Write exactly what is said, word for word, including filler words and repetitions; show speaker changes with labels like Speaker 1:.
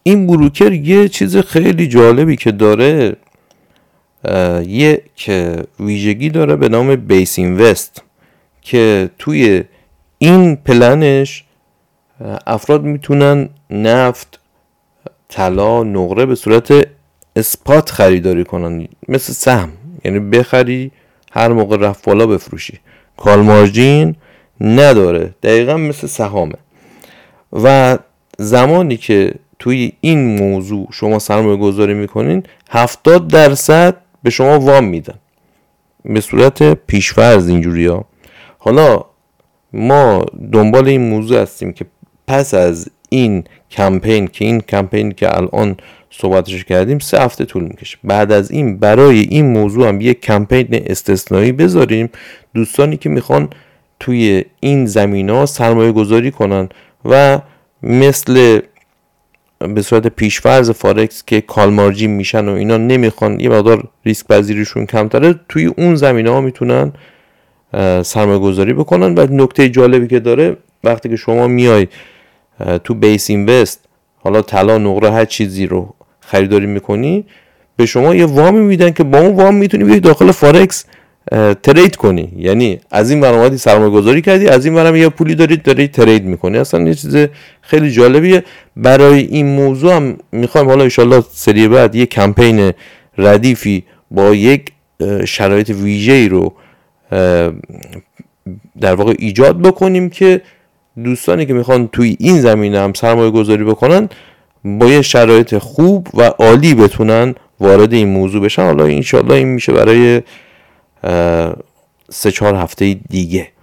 Speaker 1: این بروکر یه چیز خیلی جالبی که داره، یک ویژگی داره به نام بیس اینوست که توی این پلنش افراد میتونن نفت، طلا، نقره به صورت اسپات خریداری کنن، مثل سهم، یعنی بخری هر موقع رفت بالا بفروشی، کال مارجین نداره، دقیقا مثل سهامه. و زمانی که توی این موضوع شما سرمایه گذاری میکنین، هفتاد درصد به شما وام میدن به صورت پیش‌فرض اینجوری ها. حالا ما دنبال این موضوع هستیم که پس از این کمپین، که این کمپین که الان صحبتش کردیم سه هفته طول میکشه، بعد از این برای این موضوع هم یک کمپین استثنایی بذاریم. دوستانی که میخوان توی این زمینه سرمایه گذاری کنن و مثل به صورت پیش‌فرض فارکس که کال مارجین میشن و اینا نمیخوان، یه مقدار ریسک پذیریشون کمتره، توی اون زمینه ها میتونن سرمایه گذاری بکنن. و نکته جالبی که داره، وقتی که شما میای تو بیس اینوست، حالا طلا، نقره، هر چیزی رو خریداری میکنی، به شما یه وامی میدن که با اون وام میتونی بیای داخل فارکس ترید کنی. یعنی از این برام اومدی سرمایه گذاری کردی، از این برام یه پولی دارید دارید ترید میکنی. اصلا یه چیز خیلی جالبیه. برای این موضوع هم میخوایم حالا انشالله سری بعد یه کمپین ردیفی با یک شرایط ویژه‌ای رو در واقع ایجاد بکنیم که دوستانی که میخوان توی این زمینه هم سرمایه گذاری بکنن با یه شرایط خوب و عالی بتونن وارد این موضوع بشن. حالا انشالله این میشه برای سه چهار هفته دیگه.